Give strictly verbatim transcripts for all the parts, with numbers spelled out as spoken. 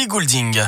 Goulding.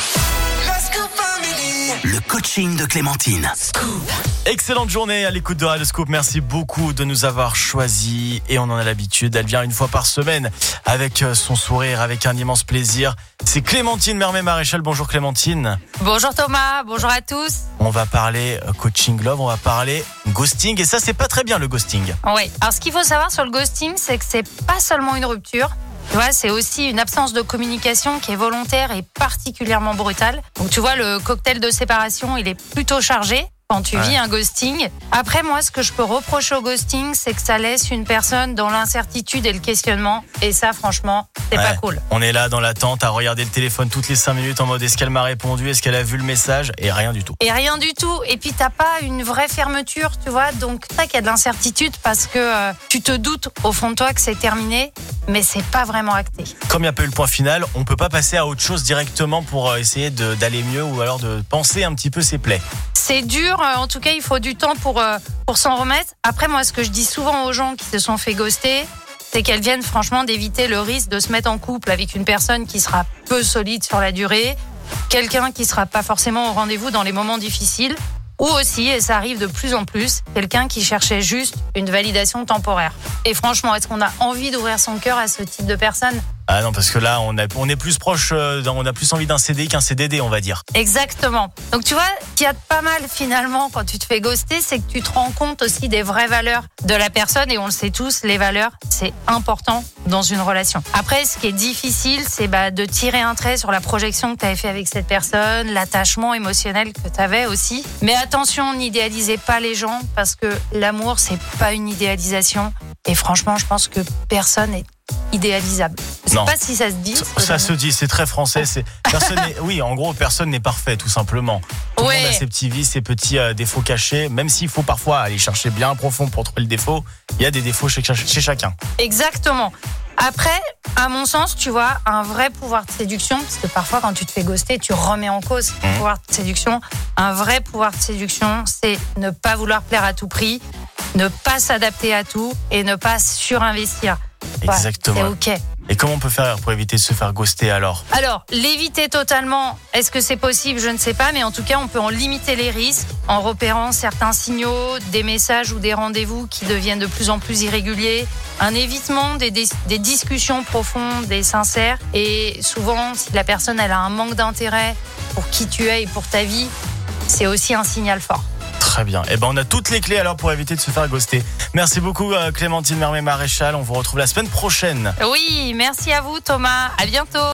Le coaching de Clémentine. Excellente journée à l'écoute de Radio Scoop. Merci beaucoup de nous avoir choisis. Et on en a l'habitude. Elle vient une fois par semaine avec son sourire, avec un immense plaisir. C'est Clémentine Mermet-Maréchal. Bonjour Clémentine. Bonjour Thomas, bonjour à tous. On va parler coaching love, on va parler ghosting. Et ça, c'est pas très bien le ghosting. Oui, alors ce qu'il faut savoir sur le ghosting, c'est que c'est pas seulement une rupture. Tu vois, c'est aussi une absence de communication qui est volontaire et particulièrement brutale. Donc tu vois, le cocktail de séparation, il est plutôt chargé quand tu ouais. vis un ghosting. Après, moi, ce que je peux reprocher au ghosting, c'est que ça laisse une personne dans l'incertitude et le questionnement. Et ça, franchement, c'est ouais. pas cool. On est là dans l'attente à regarder le téléphone toutes les cinq minutes en mode est-ce qu'elle m'a répondu, est-ce qu'elle a vu le message, et rien du tout. Et rien du tout. Et puis, t'as pas une vraie fermeture, tu vois. Donc, t'as qu'il y a de l'incertitude parce que euh, tu te doutes au fond de toi que c'est terminé, mais c'est pas vraiment acté. Comme il n'y a pas eu le point final, on peut pas passer à autre chose directement pour essayer de, d'aller mieux ou alors de penser un petit peu ses plaies. C'est dur, en tout cas il faut du temps pour, pour s'en remettre. Après moi ce que je dis souvent aux gens qui se sont fait ghoster, c'est qu'elles viennent franchement d'éviter le risque de se mettre en couple avec une personne qui sera peu solide sur la durée, quelqu'un qui sera pas forcément au rendez-vous dans les moments difficiles, ou aussi, et ça arrive de plus en plus, quelqu'un qui cherchait juste une validation temporaire. Et franchement, est-ce qu'on a envie d'ouvrir son cœur à ce type de personne ? Ah non, parce que là, on, a, on est plus proche, euh, on a plus envie d'un C D I qu'un C D D, on va dire. Exactement. Donc tu vois, qu'il y a de pas mal finalement quand tu te fais ghoster, c'est que tu te rends compte aussi des vraies valeurs de la personne. Et on le sait tous, les valeurs, c'est important dans une relation. Après, ce qui est difficile, c'est bah, de tirer un trait sur la projection que tu avais fait avec cette personne, l'attachement émotionnel que tu avais aussi. Mais attention, n'idéalisez pas les gens parce que l'amour, c'est pas une idéalisation. Et franchement, je pense que personne n'est idéalisable. Je sais non. pas si ça se dit. Ça, ça se dit, c'est très français. C'est personne n'est, oui, en gros, personne n'est parfait, tout simplement. Tout ouais. le monde a ses petits vices, ses petits euh, défauts cachés. Même s'il faut parfois aller chercher bien profond pour trouver le défaut, il y a des défauts chez, chez chacun. Exactement. Après, à mon sens, tu vois, un vrai pouvoir de séduction, parce que parfois quand tu te fais ghoster, tu remets en cause le mmh. pouvoir de séduction. Un vrai pouvoir de séduction, c'est ne pas vouloir plaire à tout prix, ne pas s'adapter à tout et ne pas surinvestir. Exactement. Ouais, c'est ok. Et comment on peut faire pour éviter de se faire ghoster alors ? Alors, l'éviter totalement, est-ce que c'est possible ? Je ne sais pas, mais en tout cas, on peut en limiter les risques en repérant certains signaux, des messages ou des rendez-vous qui deviennent de plus en plus irréguliers, un évitement des, des, des discussions profondes et sincères. Et souvent, si la personne elle a un manque d'intérêt pour qui tu es et pour ta vie, c'est aussi un signal fort. Très bien. Eh ben, on a toutes les clés alors pour éviter de se faire ghoster. Merci beaucoup Clémentine Mermet-Maréchal. On vous retrouve la semaine prochaine. Oui, merci à vous Thomas. À bientôt.